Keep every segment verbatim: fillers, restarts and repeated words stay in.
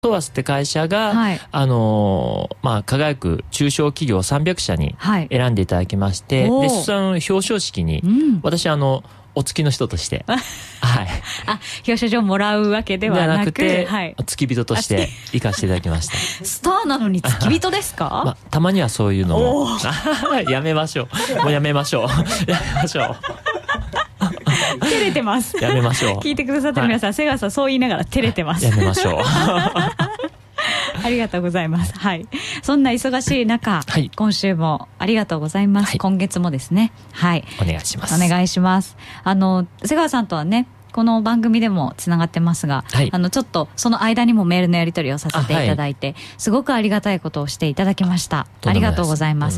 トアスって会社が、はい、あのまあ輝く中小企業さんびゃくしゃに選んでいただきまして、はい、でその表彰式に、うん、私あのお付きの人としてはいあ表彰状もらうわけではなく、 ではなくて、はい、付き人として行かせていただきましたスターなのに付き人ですか、 まあ、たまにはそういうのもやめましょうもうやめましょうやめましょう照れてますやめましょう聞いてくださってる皆さん、はい、瀬川さんそう言いながら照れてます、 やめましょうありがとうございます、はい、そんな忙しい中、はい、今週もありがとうございます、はい、今月もですね、はい、 お願いしますお願いします。あの瀬川さんとはねこの番組でもつながってますが、はい、あのちょっとその間にもメールのやり取りをさせていただいて、はい、すごくありがたいことをしていただきました。 あ, ありがとうございます。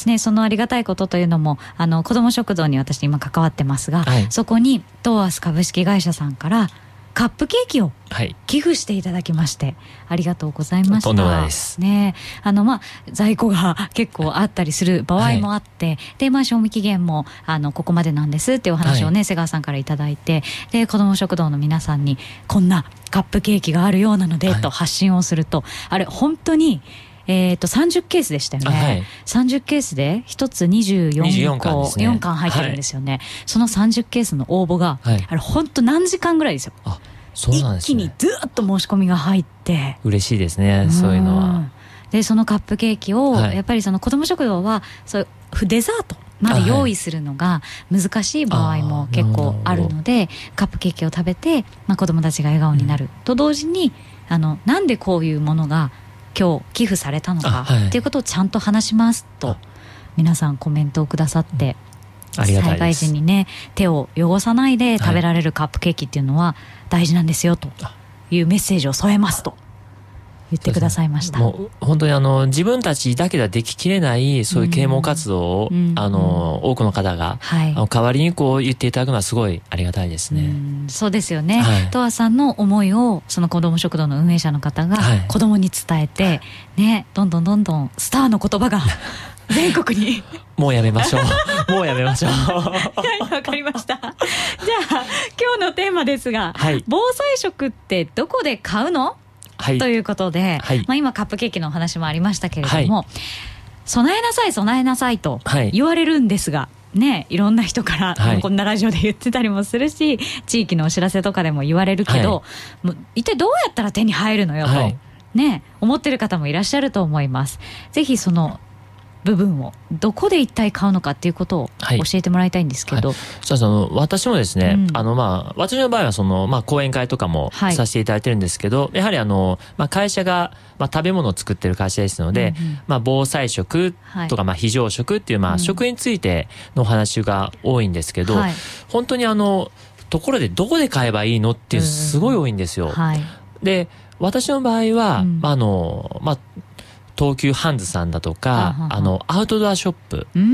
ね、そのありがたいことというのもあの子ども食堂に私今関わってますが、はい、そこにトーアス株式会社さんからカップケーキを寄付していただきまして、はい、ありがとうございました。 とんでもないです、 ね、あのまあ在庫が結構あったりする場合もあって、はい、でまあ賞味期限もあのここまでなんですっていうお話をね、はい、瀬川さんからいただいて、で子ども食堂の皆さんにこんなカップケーキがあるようなので、はい、と発信をすると、あれ本当にえー、とさんじゅっケースでしたよね、はい、さんじゅっケースでひとつにじゅうよんこにじゅうよんかんですね、 よんかん入ってるんですよね、はい、そのさんじゅっケースの応募が、はい、あれ本当何時間ぐらいですよ。 あ、そうなんですね、 一気にずっと申し込みが入って嬉しいですね、そういうのは。 でそのカップケーキを、はい、やっぱりその子ども食堂はそうデザートまで用意するのが難しい場合も結構あるので、カップケーキを食べて、まあ、子どもたちが笑顔になる、うん、と同時にあのなんでこういうものが今日寄付されたのか、はい、っていうことをちゃんと話しますと皆さんコメントをくださって、うん、ありがたいです。災害時にね手を汚さないで食べられるカップケーキっていうのは大事なんですよというメッセージを添えますと言ってくださいました。 もう本当にあの自分たちだけではでききれないそういう啓蒙活動を、うん、あの多くの方が、はい、あの代わりにこう言っていただくのはすごいありがたいですね。うん、 そうですよね、はい、トアさんの思いをその子ども食堂の運営者の方が子どもに伝えて、はい、ね、どんどんどんどんスターの言葉が全国にもうやめましょうもうやめましょうはい、わかりました。じゃあ今日のテーマですが、はい、防災食ってどこで買うの？はい、ということで、はい、まあ、今カップケーキのお話もありましたけれども、はい、備えなさい備えなさいと言われるんですが、ね、いろんな人から、はい、こんなラジオで言ってたりもするし地域のお知らせとかでも言われるけど、はい、もう一体どうやったら手に入るのよと、はい、ね、思ってる方もいらっしゃると思います。ぜひその部分をどこで一体買うのかっていうことを教えてもらいたいんですけど、はいはい、 その私もですね、うん、あのまあ私の場合はその、まあ、講演会とかもさせていただいてるんですけど、はい、やはりあの、まあ、会社が、まあ、食べ物を作ってる会社ですので、うんうん、まあ、防災食とか、まあ、非常食っていう、まあ、食についてのお話が多いんですけど、はい、本当にあのところでどこで買えばいいのっていうすごい多いんですよ、うん、はい、で私の場合は、うん、あのまあ東急ハンズさんだとか、あ, あのアウトドアショップ、うん、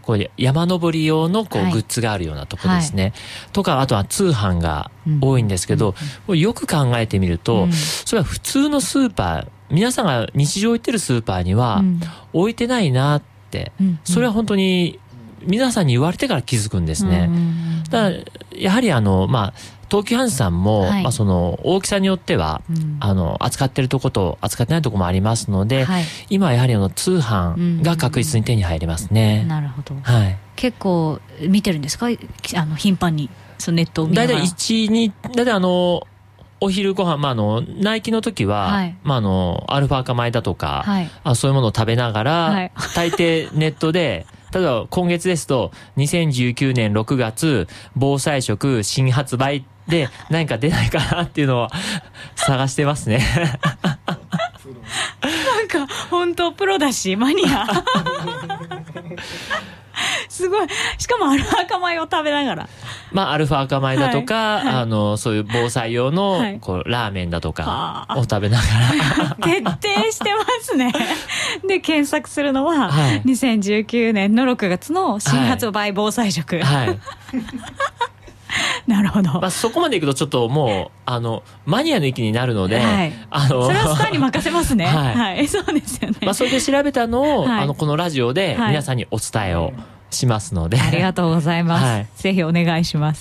こう山登り用のこう、はい、グッズがあるようなところですね、はい、とかあとは通販が多いんですけど、うん、よく考えてみると、うん、それは普通のスーパー、皆さんが日常行ってるスーパーには置いてないなって、うん、それは本当に皆さんに言われてから気づくんですね、うん、だからやはりあのまあ東急ハンズさんも、はい、まあ、その大きさによっては、うん、あの扱ってるとこと扱ってないとこもありますので、はい、今はやはりあの通販が確実に手に入りますね、うん、 なるほど、 はい、 結構見てるんですか、あの頻繁にそのネットを見ながら。 だいたいいち、に、だいたいあのお昼ご飯、まあ、あのナイキの時は、はい、まあ、あのアルファ化米だとか、はい、あそういうものを食べながら、はい、大抵ネットで例えば今月ですとにせんじゅうきゅうねんろくがつ防災食新発売で何か出ないかなっていうのを探してますねなんか本当プロだしマニアすごい、しかもアルファ赤米を食べながら、 まあアルファ赤米だとか、はいはい、あのそういう防災用の、はい、こうラーメンだとかを食べながら徹底してますねで検索するのは、はい、にせんじゅうきゅうねんのろくがつの新発売防災食、はい、はいなるほど、 まあ、そこまでいくとちょっともうあのマニアの域になるので、はい、あのそれはスターに任せますねはい、はい、そうですよね、 まあ、それで調べたのを、はい、あのこのラジオで皆さんにお伝えをしますので、 はい、ありがとうございます、はい、ぜひお願いします。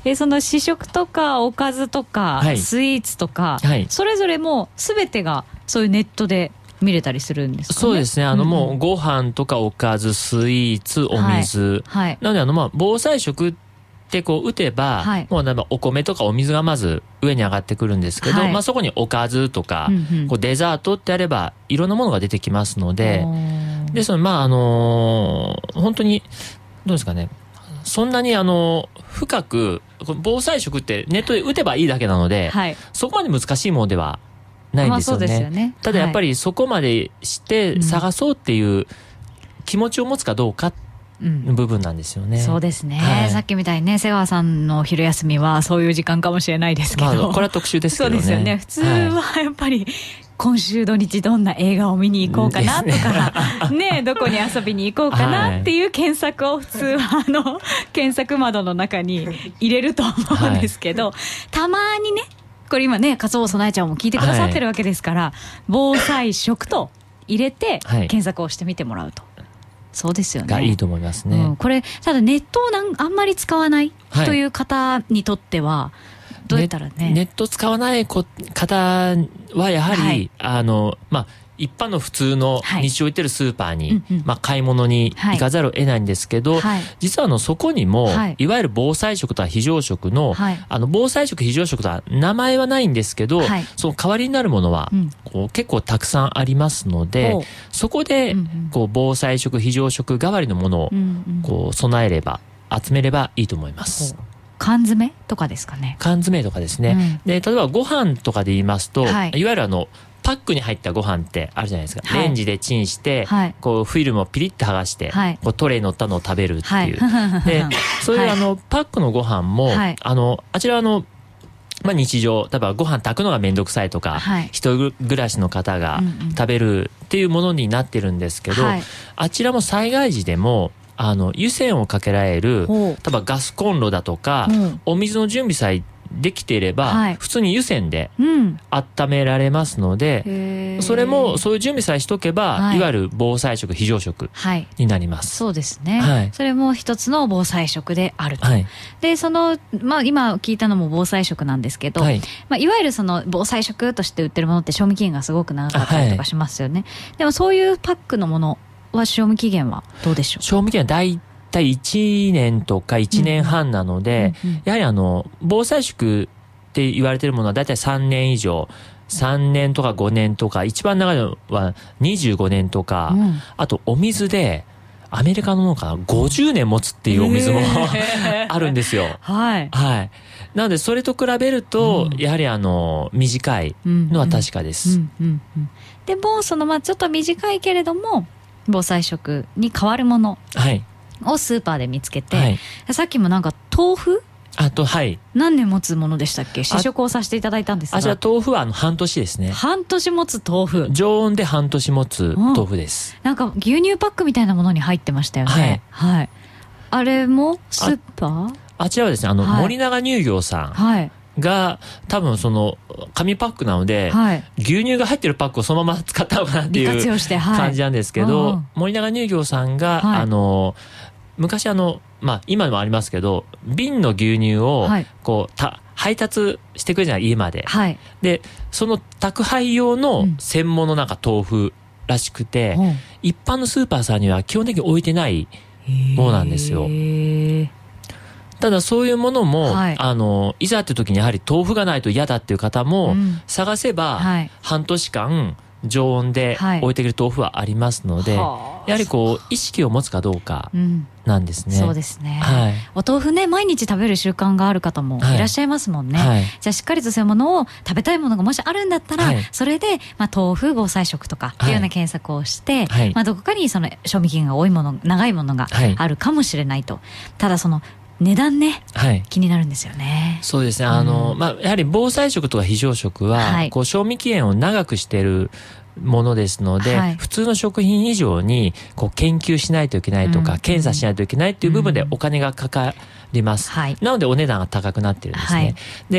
えその試食とかおかずとか、はい、スイーツとか、はい、それぞれも全てがそういうネットで見れたりするんですかね。 そうですね。あの、うん、もうご飯とかおかず、スイーツ、お水、はいはい、なのであのまあ防災食ってこう打てば、はい、もうなんかお米とかお水がまず上に上がってくるんですけど、はい、まあそこにおかずとか、うんうん、こうデザートってあればいろんなものが出てきますので、でそのまああのー、本当にどうですかね。そんなにあの深く防災食ってネットで打てばいいだけなので、はい、そこまで難しいものではないんですよね。まあ、そうですよね。ただやっぱりそこまでして探そうっていう気持ちを持つかどうかの部分なんですよね。 うん、そうですね、はい、さっきみたいにね瀬川さんの昼休みはそういう時間かもしれないですけど、まあ、これは特殊ですけどね。 そうですよね。普通はやっぱり、はい、今週土日どんな映画を見に行こうかなとか、ね、ねどこに遊びに行こうかなっていう検索を普通はあの検索窓の中に入れると思うんですけど、はい、たまにねこれ今ね勝尾そなえちゃんも聞いてくださってるわけですから、はい、防災食と入れて検索をしてみてもらうと、はい、そうですよね。 がいいと思いますね。 うん、これただネットをなんあんまり使わないという方にとっては、どうやったらね。 ネ、ネット使わない方はやはり、はい、あのまあ一般の普通の日常行ってるスーパーに、はいまあ、買い物に行かざるを得ないんですけど、はい、実はあのそこにも、はい、いわゆる防災食とか非常食の、はい、あの防災食非常食とは名前はないんですけど、はい、その代わりになるものは、うん、こう結構たくさんありますので、そこで、うんうん、こう防災食非常食代わりのものを、うんうん、こう備えれば集めればいいと思います。 缶詰とかですかね。 缶詰とかですね、うん、で例えばご飯とかで言いますと、はい、いわゆるあのパックに入ったご飯ってあるじゃないですか、はい、レンジでチンして、はい、こうフィルムをピリッと剥がして、はい、こうトレイに乗ったのを食べるっていう、はい、でそういうあのパックのご飯も、はい、あのあちらはあのまあ、日常例えばご飯炊くのがめんどくさいとか、はい、一人暮らしの方が食べるっていうものになってるんですけど、はい、あちらも災害時でもあの湯煎をかけられる例えばガスコンロだとか、うん、お水の準備さえできていれば、はい、普通に湯煎で温められますので、うん、それもそういう準備さえしとけば、はい、いわゆる防災食非常食になります、 はい、そうですね、はい、それも一つの防災食であると、はい、でその、まあ、今聞いたのも防災食なんですけど、はいまあ、いわゆるその防災食として売ってるものって賞味期限がすごく長かったりとかしますよね、はい、でもそういうパックのものは賞味期限はどうでしょう。 賞味期限は大体いちねんとかいちねんはんなので、うんうんうん、やはりあの防災食って言われているものは大体さんねん以上、さんねんとかごねんとか、一番長いのはにじゅうごねんとか、うん、あとお水でアメリカのものかなごじゅうねん持つっていうお水もあるんですよ。 はい、 はい、なのでそれと比べると、うん、やはりあの短いのは確かです、うんうんうんうん、 でもそのまあちょっと短いけれども防災食に代わるものをスーパーで見つけて、はい、さっきもなんか豆腐あとはい何年持つものでしたっけ。試食をさせていただいたんですが、 あじゃあ豆腐はあの半年ですね。 半年持つ豆腐、 常温で半年持つ豆腐です、 うん、なんか牛乳パックみたいなものに入ってましたよね。はい、はい、あれもスーパー あ, あちらはですねあの、はい、森永乳業さん、はいが多分その紙パックなので、はい、牛乳が入ってるパックをそのまま使ったのかなっていう感じなんですけど、はい、森永乳業さんが、はい、あの昔あのまあ今でもありますけど瓶の牛乳をこうた配達してくれるじゃない家まで、はい、でその宅配用の専門のなんか豆腐らしくて、うん、一般のスーパーさんには基本的に置いてないものなんですよ。ただそういうものも、はい、あのいざって時にやはり豆腐がないと嫌だっていう方も、うん、探せば、はい、半年間常温で置いてくる豆腐はありますので、はい、やはりこう意識を持つかどうかなんですね、 うん、そうですね、はい、お豆腐ね毎日食べる習慣がある方もいらっしゃいますもんね、はい、じゃあしっかりとそういうものを食べたいものがもしあるんだったら、はい、それで、まあ、豆腐防災食とかっていうような検索をして、はいまあ、どこかにその賞味期限が多いもの長いものがあるかもしれないと、はい、ただその値段ね、はい、気になるんですよね。 そうですね、あの、うんまあ、やはり防災食とか非常食は、はい、こう賞味期限を長くしているものですので、はい、普通の食品以上にこう研究しないといけないとか、うん、検査しないといけないっていう部分でお金がかかります、うんはい、なのでお値段が高くなってるんですね、はい、で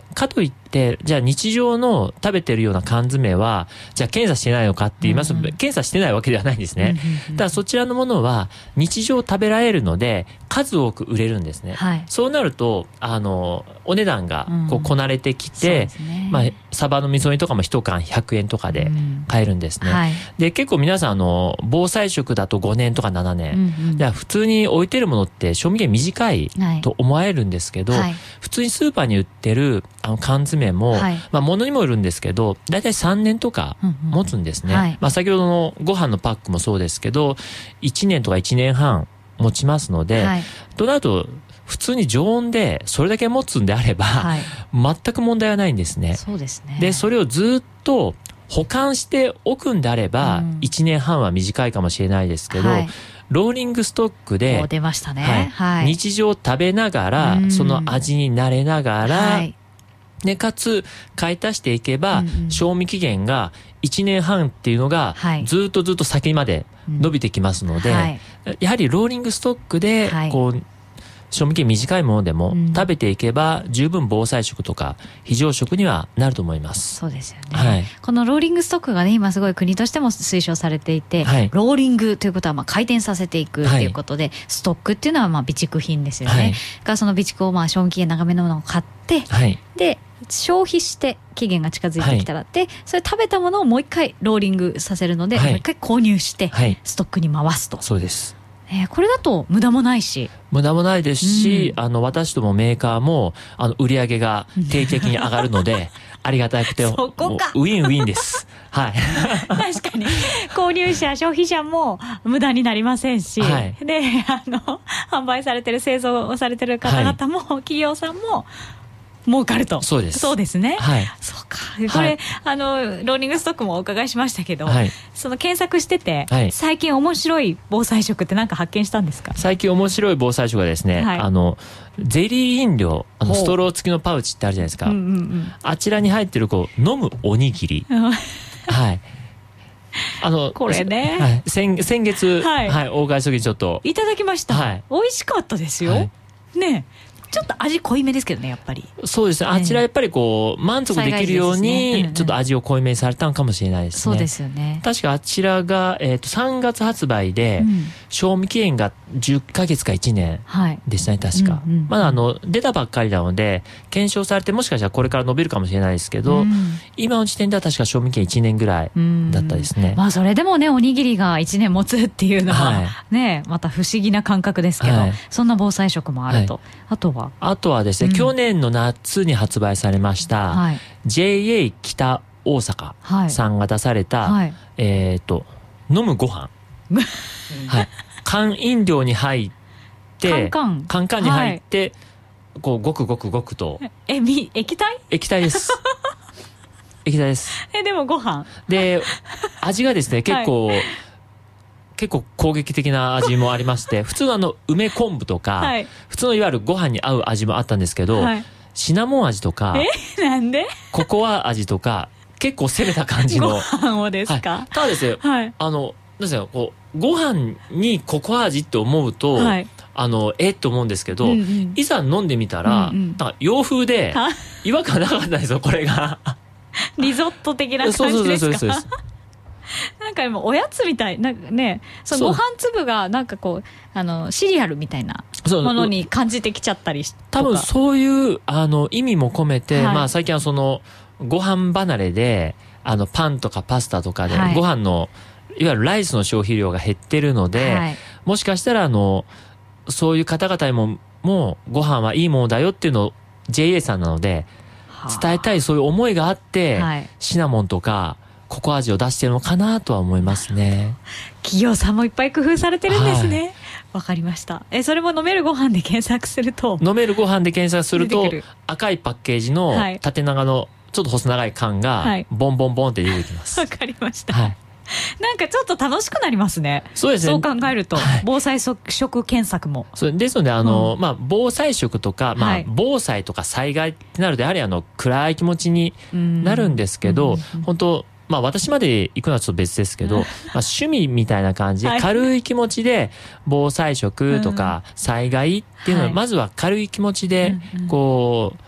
かといってじゃあ日常の食べてるような缶詰はじゃあ検査してないのかって言いますと、うんうん、検査してないわけではないんですね、うんうん、ただそちらのものは日常食べられるので数多く売れるんですね、はい、そうなるとあのお値段がこうこなれてきて、うんね、まあ、サバの味噌煮とかも一缶ひゃくえんとかで買えるんですね、うんはい、で結構皆さんあの防災食だとごねんとかななねん、うんうん、じゃあ普通に置いてるものって賞味期限短いと思われるんですけど、はい、普通にスーパーに売ってるあの缶詰も、はい、まあ物にもよるんですけどだいたいさんねんとか持つんですね、うんうんはい、まあ、先ほどのご飯のパックもそうですけどいちねんとかいちねんはん持ちますので、はい、となると普通に常温でそれだけ持つんであれば、はい、全く問題はないんですね。 そうですね。 でそれをずっと保管しておくんであれば、うん、いちねんはんは短いかもしれないですけど、はい、ローリングストックで出ましたね、 はいはい、日常食べながら、うん、その味に慣れながら、はい、でかつ買い足していけば、うんうん、賞味期限がいちねんはんっていうのが、はい、ずっとずっと先まで伸びてきますので、うんはい、やはりローリングストックでこう、はい、賞味期限短いものでも食べていけば十分防災食とか非常食にはなると思います。 そうですよね、はい、このローリングストックがね今すごい国としても推奨されていて、はい、ローリングということはまあ回転させていくということで、はい、ストックっていうのはまあ備蓄品ですよね、はい、からその備蓄をまあ賞味期限長めのものを買って、はい、で消費して期限が近づいてきたら、はい、でそれ食べたものをもう一回ローリングさせるので、はい、もう一回購入して、はい、ストックに回すと。 そうです、 えー、これだと無駄もないし無駄もないですし、うん、あの私どもメーカーもあの売り上げが定期的に上がるのでありがたくてそこかウィンウィンですはい確かに購入者消費者も無駄になりませんし、はい、であの販売されてる製造をされてる方々も、はい、企業さんも儲かると。 そうです。 そうですね。 はい。 そうか。これ、はい、あのローリングストックもお伺いしましたけど、はい、その検索してて、はい、最近面白い防災食って何か発見したんですか？ 最近面白い防災食はですね、はい、あのゼリー飲料、あのストロー付きのパウチってあるじゃないですか。うんうんうん、あちらに入ってるこう飲むおにぎり。はい。あのこれね、 はい、先, 先月、はいはい、お伺いした時にちょっといただきました。はい、美味しかったですよ。はい、ね。ちょっと味濃いめですけどねやっぱり。 そうですね、あちらやっぱりこう満足できるようにちょっと味を濃いめにされたのかもしれないですね。 そうですよね。 確かあちらが、えー、とさんがつ発売で、うん、賞味期限がじゅっかげつかいちねんでしたね、はい、確か、うんうんうん、まだあの出たばっかりなので検証されてもしかしたらこれから伸びるかもしれないですけど、うん、今の時点では確か賞味期限いちねんぐらいだったですね、 うん、まあそれでもねおにぎりがいちねん持つっていうのは、はい、ねまた不思議な感覚ですけど、はい、そんな防災食もあると、はい、あとはあとはですね、うん、去年の夏に発売されました、はい、ジェイエー 北大阪さんが出された、はい、えっ、ー、と飲むご飯はい、缶飲料に入ってカンカンカンカンに入って、はい、こうごくごくごくとえみ液体液体です液体です。 えでもご飯で味がですね結構、はい、結構攻撃的な味もありまして普通のあの梅昆布とか、はい、普通のいわゆるご飯に合う味もあったんですけど、はい、シナモン味とかえなんでココア味とか結構攻めた感じのご飯をですか、 はい、ただですね、はい、あのなんですかこうご飯にココア味って思うと、はい、あのえっと思うんですけど、うんうん、いざ飲んでみたら、うんうん、なんか洋風で違和感なかったんですよこれがリゾット的な感じですか？そうそうそうそうですなんか今おやつみたいなんかね、そのご飯粒がなんかこうあのシリアルみたいなものに感じてきちゃったりとか、 多分そういうあの意味も込めて、はい、まあ最近はそのご飯離れであのパンとかパスタとかで、はい、ご飯のいわゆるライスの消費量が減ってるので、はい、もしかしたらあのそういう方々にももうご飯はいいものだよっていうのを ジェイエー さんなので伝えたいそういう思いがあって、はい、シナモンとかココア味を出してるのかなとは思いますね。 企業さんもいっぱい工夫されてるんですね。わ、はい、かりました。えそれも飲めるご飯で検索すると飲めるご飯で検索すると赤いパッケージの縦長のちょっと細長い缶がボンボンボンって出てきます。 わかりました、はい、なんかちょっと楽しくなりますね。 そうですね。 そう考えると、はい、防災食検索もそうですのであの、うんまあ、防災食とか、まあはい、防災とか災害ってなるとやはりあの暗い気持ちになるんですけど、本当まあ私まで行くのはちょっと別ですけど、まあ、趣味みたいな感じで軽い気持ちで防災食とか災害っていうのはまずは軽い気持ちでこう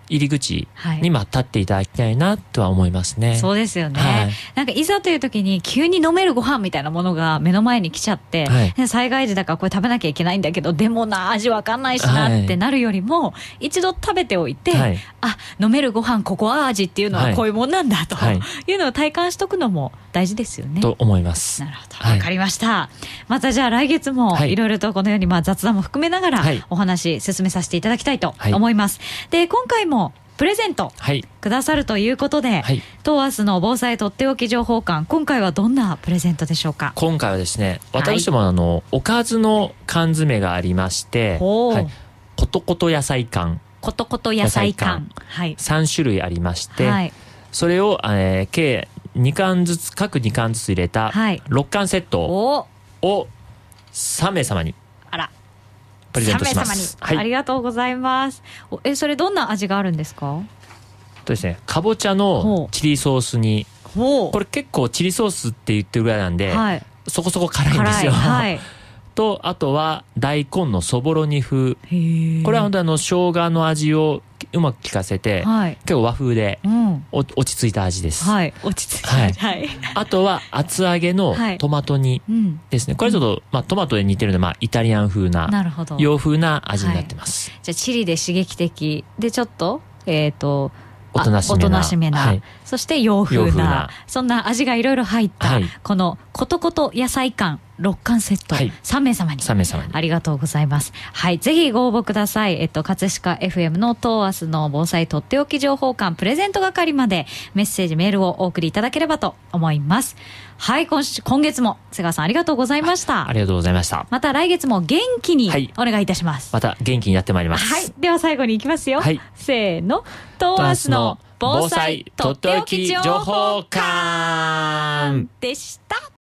入り口にまあ立っていただきたいなとは思いますね。 そうですよね、はい、なんかいざという時に急に飲めるご飯みたいなものが目の前に来ちゃって、はい、災害時だからこれ食べなきゃいけないんだけどでもな味わかんないしなってなるよりも、はい、一度食べておいて、はい、あ飲めるご飯ココア味っていうのはこういうもんなんだと、はい、いうのを体感しとくのも大事ですよね。 と思います。 なるほど、わかりました、はい、またじゃあ来月もいろいろとこのようにまあ雑談も含めながらお話進めさせていただきたいと思います、はい、で今回もプレゼントくださるということで、はい、トーアスの防災とっておき情報館、今回はどんなプレゼントでしょうか。 今回はですね、私どもあの、はい、おかずの缶詰がありまして、はい、ことこと野菜缶ことこと野菜缶、 はい、さん種類ありまして、はい、それを、えー、計に缶ずつ各に缶ずつ入れたろっ缶セットをさん名様にあらプレゼントします。さん名様に、 はい、ありがとうございます。えそれどんな味があるんですか。 とですね、かぼちゃのチリソースに、これ結構チリソースって言ってるぐらいなんで、はい、そこそこ辛いんですよ、はい、とあとは大根のそぼろ煮風、これは本当にあの生姜の味をうまく効かせて、はい、結構和風で、うん、落ち着いた味です。はい、 落ち着いた、はいはい、 あとは厚揚げのトマト煮ですね、はい、これちょっと、まあ、トマトで似てるので、まあ、イタリアン風な洋風な味になってます、 はい、じゃあチリで刺激的でちょっとえっ、ー、とおとなしめな、 おとなしめな、はい、そして洋風 な, 風なそんな味がいろいろ入った、はい、このことこと野菜缶ろっ缶セット、はい、さん名様にさん名様にありがとうございます。はい、ぜひご応募ください。えっと葛飾 エフエム のトーアスの防災とっておき情報館プレゼント係までメッセージメールをお送りいただければと思います。はい、今週今月も瀬川さんありがとうございました。 ありがとうございました。 また来月も元気にお願いいたします。 はい、また元気にやってまいります。 はい、では最後にいきますよ、はい、せーの、トーアスの防災とっておき情報館でした。